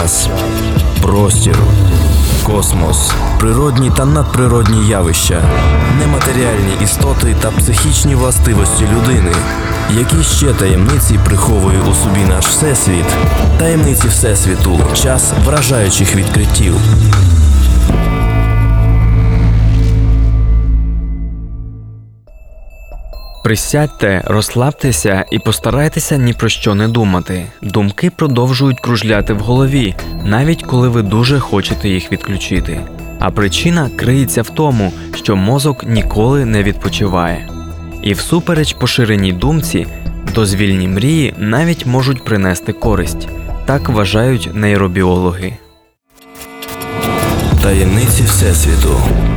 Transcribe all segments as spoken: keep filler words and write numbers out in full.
час, простір, космос, природні та надприродні явища, нематеріальні істоти та психічні властивості людини. Які ще таємниці приховує у собі наш Всесвіт? Таємниці Всесвіту. Час вражаючих відкриттів. Присядьте, розслабтеся і постарайтеся ні про що не думати. Думки продовжують кружляти в голові, навіть коли ви дуже хочете їх відключити. А причина криється в тому, що мозок ніколи не відпочиває. І всупереч поширеній думці, дозвільні мрії навіть можуть принести користь. Так вважають нейробіологи. Таємниці Всесвіту.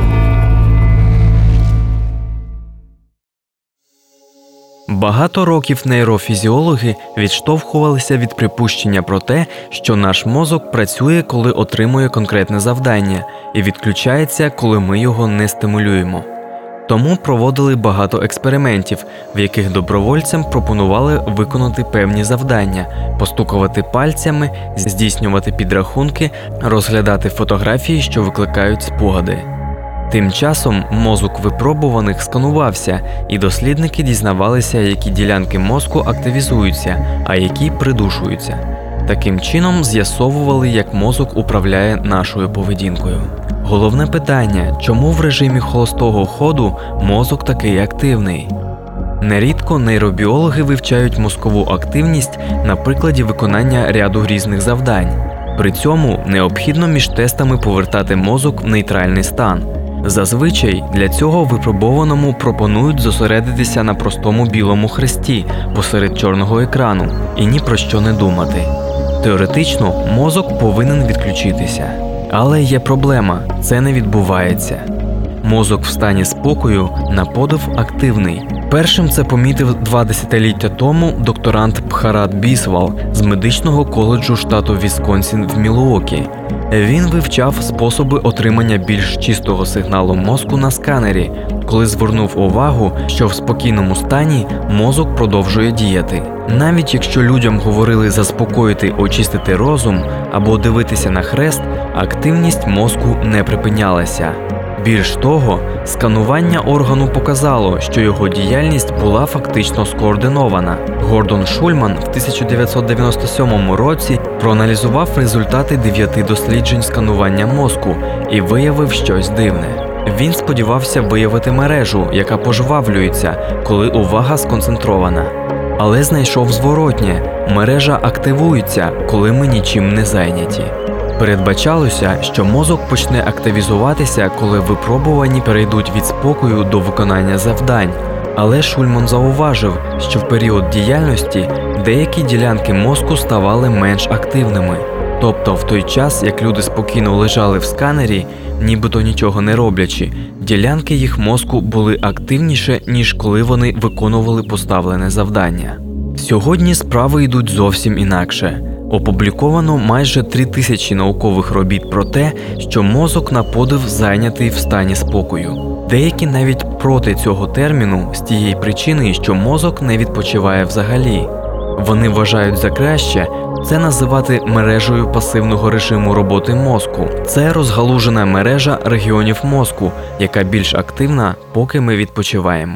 Багато років нейрофізіологи відштовхувалися від припущення про те, що наш мозок працює, коли отримує конкретне завдання, і відключається, коли ми його не стимулюємо. Тому проводили багато експериментів, в яких добровольцям пропонували виконати певні завдання, постукувати пальцями, здійснювати підрахунки, розглядати фотографії, що викликають спогади. Тим часом мозок випробуваних сканувався, і дослідники дізнавалися, які ділянки мозку активізуються, а які придушуються. Таким чином з'ясовували, як мозок управляє нашою поведінкою. Головне питання, чому в режимі холостого ходу мозок такий активний? Нерідко нейробіологи вивчають мозкову активність на прикладі виконання ряду різних завдань. При цьому необхідно між тестами повертати мозок в нейтральний стан. Зазвичай для цього випробованому пропонують зосередитися на простому білому хресті посеред чорного екрану і ні про що не думати. Теоретично мозок повинен відключитися. Але є проблема – це не відбувається. Мозок в стані спокою на подив активний. Першим це помітив два десятиліття тому докторант Бхарат Бісвал з медичного коледжу штату Вісконсін в Мілуокі. Він вивчав способи отримання більш чистого сигналу мозку на сканері, коли звернув увагу, що в спокійному стані мозок продовжує діяти. Навіть якщо людям говорили заспокоїти, очистити розум або дивитися на хрест, активність мозку не припинялася. Більш того, сканування органу показало, що його діяльність була фактично скоординована. Гордон Шульман в тисяча дев'ятсот дев'яносто сьомому році проаналізував результати дев'яти досліджень сканування мозку і виявив щось дивне. Він сподівався виявити мережу, яка пожвавлюється, коли увага сконцентрована. Але знайшов зворотнє – мережа активується, коли ми нічим не зайняті. Передбачалося, що мозок почне активізуватися, коли випробувані перейдуть від спокою до виконання завдань. Але Шульман зауважив, що в період діяльності деякі ділянки мозку ставали менш активними. Тобто в той час, як люди спокійно лежали в сканері, нібито нічого не роблячи, ділянки їх мозку були активніше, ніж коли вони виконували поставлене завдання. Сьогодні справи йдуть зовсім інакше. Опубліковано майже три тисячі наукових робіт про те, що мозок на подив зайнятий в стані спокою. Деякі навіть проти цього терміну з тієї причини, що мозок не відпочиває взагалі. Вони вважають за краще це називати мережею пасивного режиму роботи мозку. Це розгалужена мережа регіонів мозку, яка більш активна, поки ми відпочиваємо.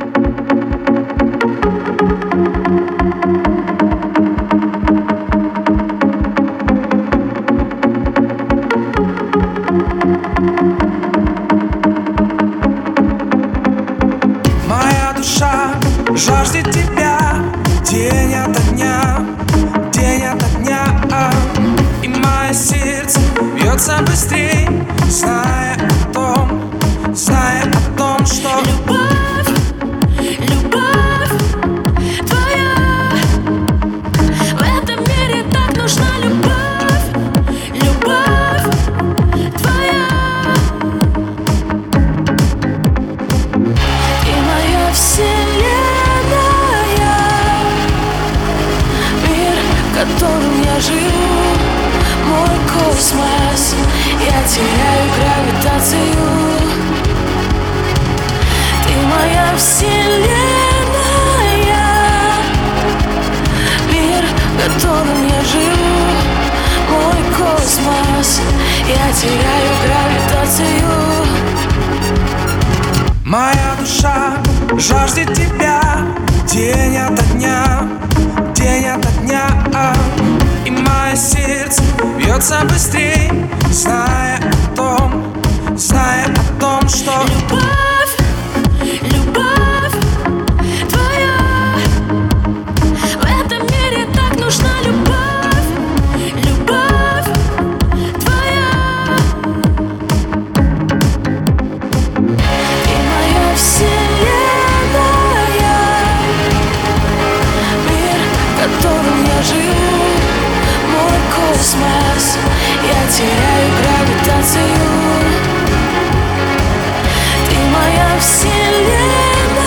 Жаждет тебя день ото дня, день ото дня, и мое сердце бьется быстрей, зная о том, зная о том, что любовь, любовь твоя, в этом мире так нужна любовь, любовь твоя, и моя вселенная, в котором я живу, мой космос, я теряю гравитацию. Ты моя вселенная, мир, в котором я живу, мой космос. теряю гравитацию. Моя душа жаждет тебя день ото дня, день ото дня. И мое сердце бьется быстрее, зная о том, зная о том, что Любовь, любовь твоя. В этом мире так нужна любовь, любовь твоя. Ты моя вселенная, мир, в котором я живу, мой космос. Я теряю гравитацию. Ты моя вселенная,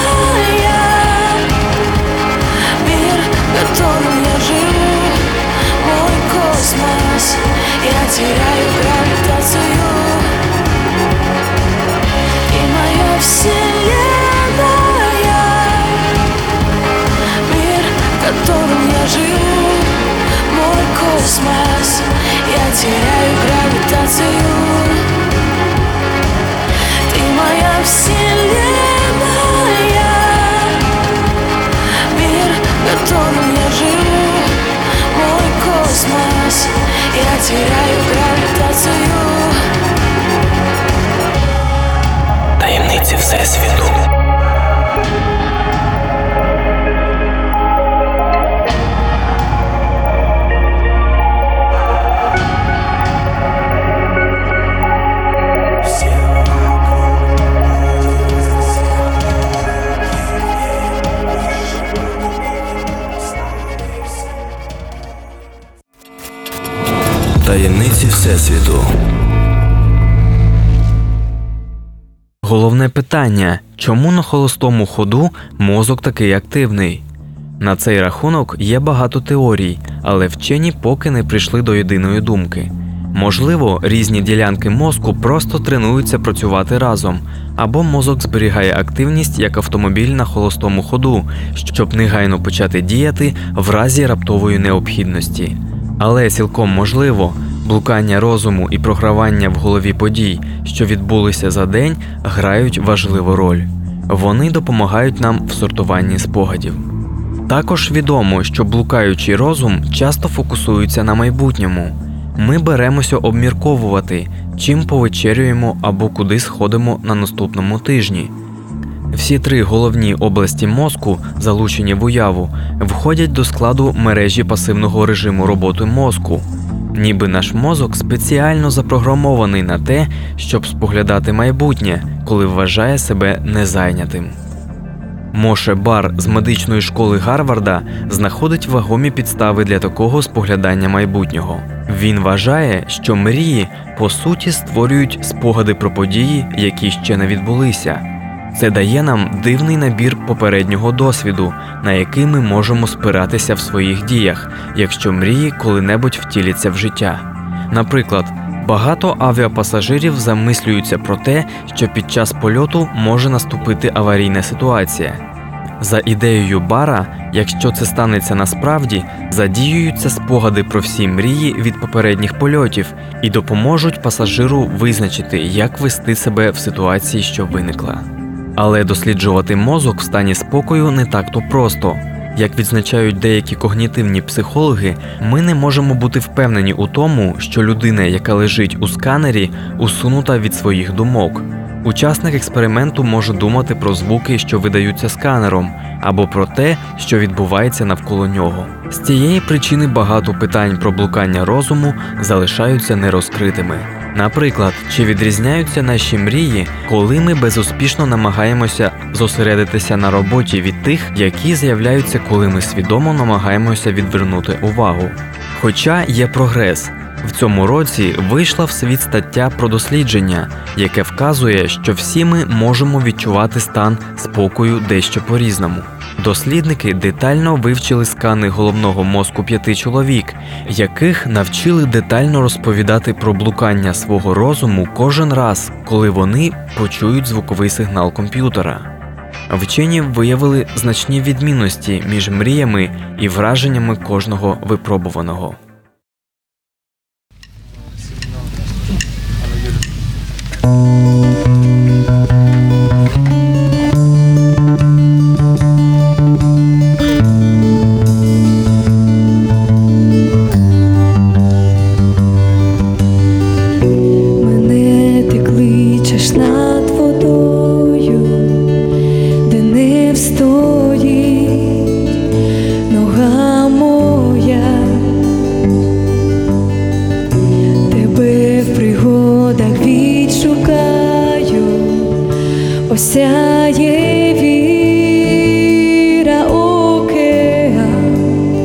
мир, в котором я живу, мой космос. Я теряю гравитацию. Ты моя вселенная, мир, в котором я живу, мой космос. Я теряю гравитацию. Ты моя вселенная, мир, в котором я живу, мой космос. Я теряю гравитацию. Таємниці Всесвіту. Таємниці Всесвіту. Головне питання – чому на холостому ходу мозок такий активний? На цей рахунок є багато теорій, але вчені поки не прийшли до єдиної думки. Можливо, різні ділянки мозку просто тренуються працювати разом, або мозок зберігає активність як автомобіль на холостому ходу, щоб негайно почати діяти в разі раптової необхідності. Але цілком можливо, блукання розуму і програвання в голові подій, що відбулися за день, грають важливу роль. Вони допомагають нам в сортуванні спогадів. Також відомо, що блукаючий розум часто фокусується на майбутньому. Ми беремося обмірковувати, чим повечерюємо або куди сходимо на наступному тижні. Всі три головні області мозку, залучені в уяву, входять до складу мережі пасивного режиму роботи мозку. Ніби наш мозок спеціально запрограмований на те, щоб споглядати майбутнє, коли вважає себе незайнятим. Моше Бар з медичної школи Гарварда знаходить вагомі підстави для такого споглядання майбутнього. Він вважає, що мрії, по суті, створюють спогади про події, які ще не відбулися. Це дає нам дивний набір попереднього досвіду, на який ми можемо спиратися в своїх діях, якщо мрії коли-небудь втіляться в життя. Наприклад, багато авіапасажирів замислюються про те, що під час польоту може наступити аварійна ситуація. За ідеєю Бара, якщо це станеться насправді, задіюються спогади про всі мрії від попередніх польотів і допоможуть пасажиру визначити, як вести себе в ситуації, що виникла. Але досліджувати мозок в стані спокою не так-то просто. Як відзначають деякі когнітивні психологи, ми не можемо бути впевнені у тому, що людина, яка лежить у сканері, усунута від своїх думок. Учасник експерименту може думати про звуки, що видаються сканером, або про те, що відбувається навколо нього. З цієї причини багато питань про блукання розуму залишаються нерозкритими. Наприклад, чи відрізняються наші мрії, коли ми безуспішно намагаємося зосередитися на роботі від тих, які з'являються, коли ми свідомо намагаємося відвернути увагу. Хоча є прогрес. В цьому році вийшла в світ стаття про дослідження, яке вказує, що всі ми можемо відчувати стан спокою дещо по-різному. Дослідники детально вивчили скани головного мозку п'яти чоловік, яких навчили детально розповідати про блукання свого розуму кожен раз, коли вони почують звуковий сигнал комп'ютера. Вчені виявили значні відмінності між мріями і враженнями кожного випробуваного. Мене ти кличеш над водою, де не встоїть нога моя. Тебе в пригодах відшукаю, осяє віра океан.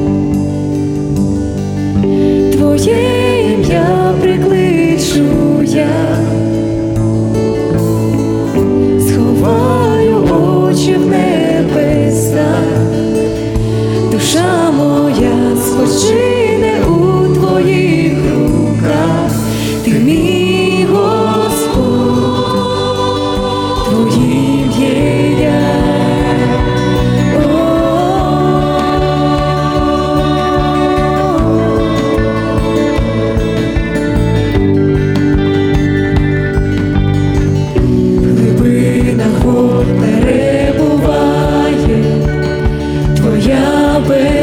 Твоє ім'я прикличу я, сховаю очі в небеса, душа моя спочине у твоїх руках. Ти мій Господь, твоїм є я. В глибинах вод перебуває твоя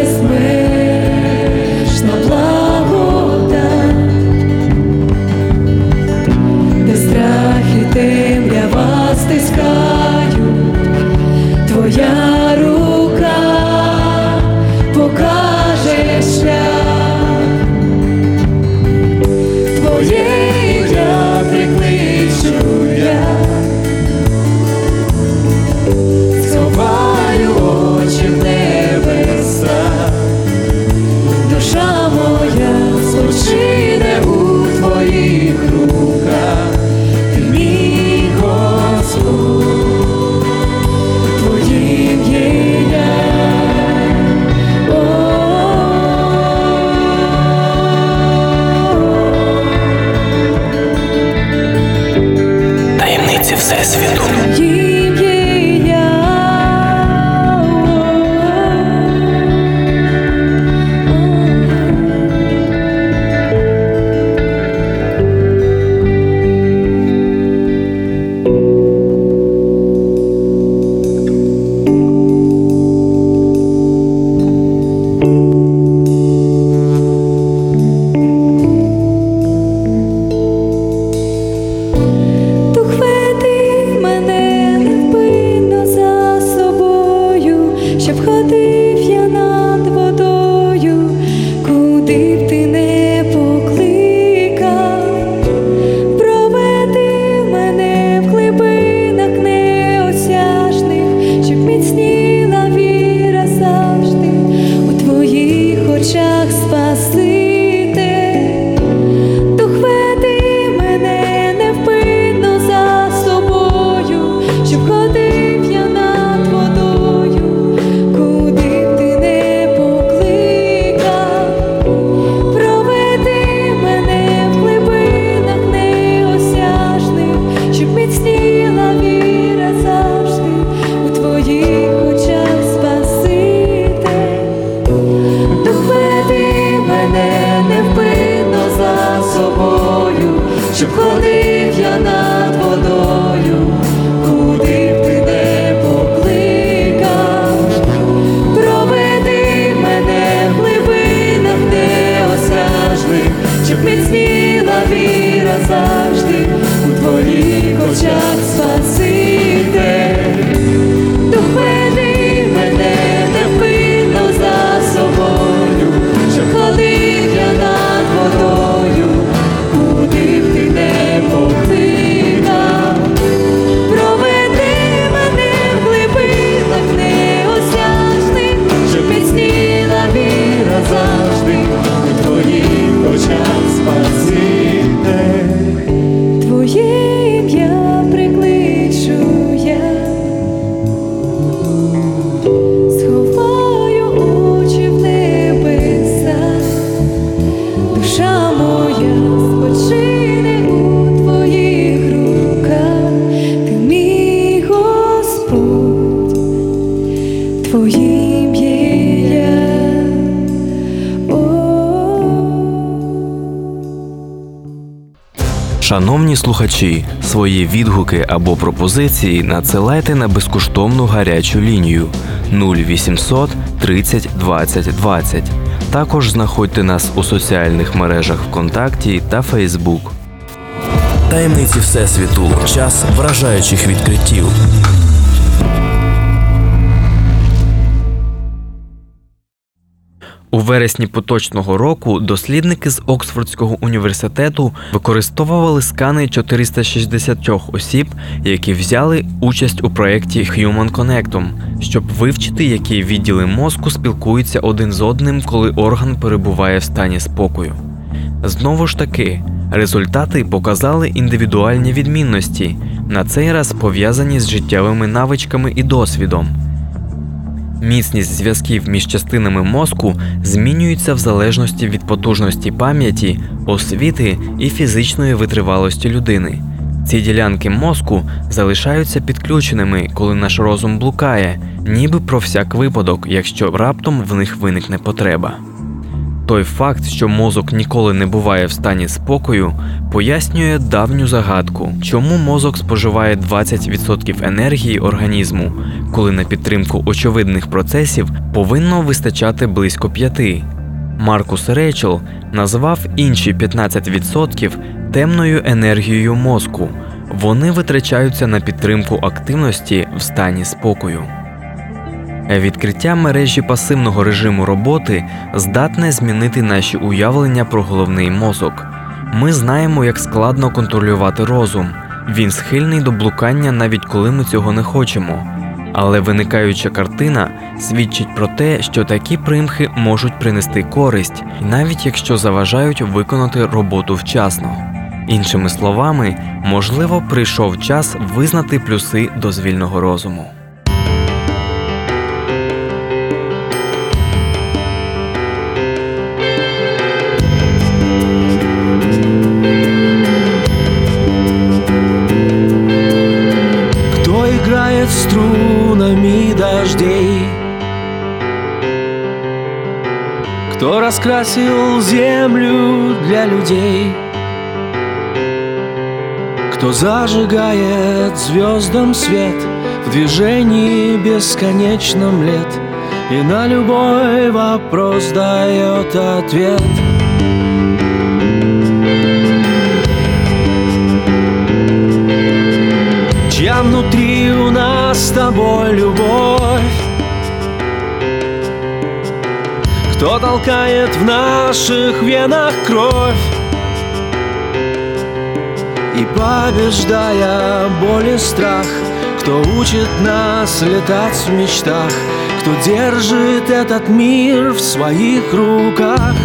безмежна благодать, де страх і темрява стискають, твоя рука покаже шлях. Твоє ім'я прикличу я, сховаю очі в небеса, душа моя спочине у твоїх руках. Ти мій Господь, твоїм є я. Таємниці Всесвіту. Твоїм є я. Дух веди мене невпинно за собою, щоб ходив я над водою, куди б ти не покликав. Проведи мене в глибинах неосяжних, щоб міцніла віра завжди у твоїх очах, Спаситель. Дух веди мене невпинно за собою, щоб ходив я над водою, куди б ти не покликав. Проведи мене в глибинах неосяжних, щоб міцніла віра завжди у твоїх очах, Спаситель. Дух веди мене невпинно за собою, щоб ходив я над водою, куди б ти не покликав. Проведи мене в глибинах неосяжних, щоб міцніла віра завжди у твоїх очах, Спаситель. Дух веди мене невпинно за собою, щоб ходив я над водою, куди б ти не покликав. Шановні слухачі, свої відгуки або пропозиції надсилайте на безкоштовну гарячу лінію нуль вісімсот тридцять двадцять двадцять. Також знаходьте нас у соціальних мережах ВКонтакті та Фейсбук. Таємниці Всесвіту. Час вражаючих відкриттів. У вересні поточного року дослідники з Оксфордського університету використовували скани чотириста шістдесят осіб, які взяли участь у проєкті Human Connectome, щоб вивчити, які відділи мозку спілкуються один з одним, коли орган перебуває в стані спокою. Знову ж таки, результати показали індивідуальні відмінності, на цей раз пов'язані з життєвими навичками і досвідом. Міцність зв'язків між частинами мозку змінюється в залежності від потужності пам'яті, освіти і фізичної витривалості людини. Ці ділянки мозку залишаються підключеними, коли наш розум блукає, ніби про всяк випадок, якщо раптом в них виникне потреба. Той факт, що мозок ніколи не буває в стані спокою, пояснює давню загадку, чому мозок споживає двадцять відсотків енергії організму, коли на підтримку очевидних процесів повинно вистачати близько п'яти. Маркус Рейчел назвав інші п'ятнадцять відсотків темною енергією мозку. Вони витрачаються на підтримку активності в стані спокою. Відкриття мережі пасивного режиму роботи здатне змінити наші уявлення про головний мозок. Ми знаємо, як складно контролювати розум. Він схильний до блукання, навіть коли ми цього не хочемо. Але виникаюча картина свідчить про те, що такі примхи можуть принести користь, навіть якщо заважають виконати роботу вчасно. Іншими словами, можливо, прийшов час визнати плюси дозвільного розуму. Струнами дождей, кто раскрасил землю для людей, кто зажигает звездам свет в движении бесконечном лет и на любой вопрос дает ответ. Чья внутри у нас с тобой любовь, кто толкает в наших венах кровь и, побеждая боль и страх, кто учит нас летать в мечтах, кто держит этот мир в своих руках.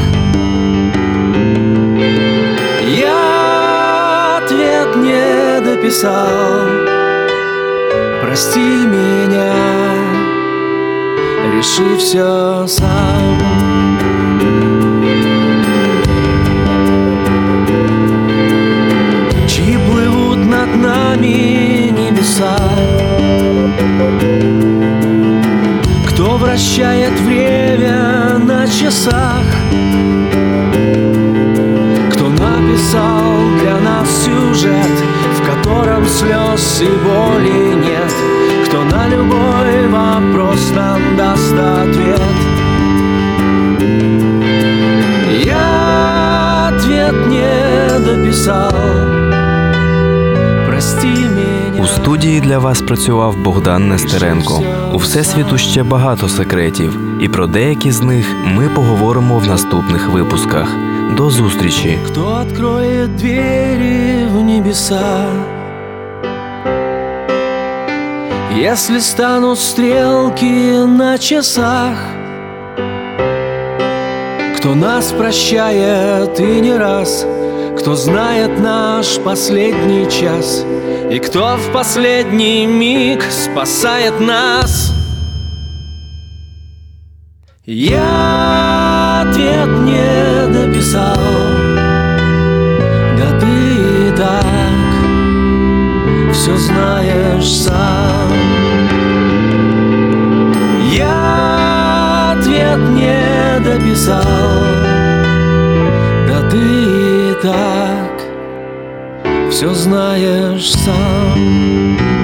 Я ответ не дописал, прости меня, реши все сам. Чьи плывут над нами небеса, кто вращает время на часах, кто написал для нас сюжет, в котором слез и боли нет, кто на любой вопрос нам даст ответ. Я ответ не дописал, прости меня. У студії для вас працював Богдан Нестеренко. У Всесвіту ще багато секретів, і про деякі з них ми поговоримо в наступних випусках. До зустрічі! Кто откроет двери в небеса, если станут стрелки на часах, кто нас прощает и не раз, кто знает наш последний час и кто в последний миг спасает нас. Я ответ не дописал, да ты и так все знаешь сам. Я ответ не дописал, да ты и так все знаешь сам.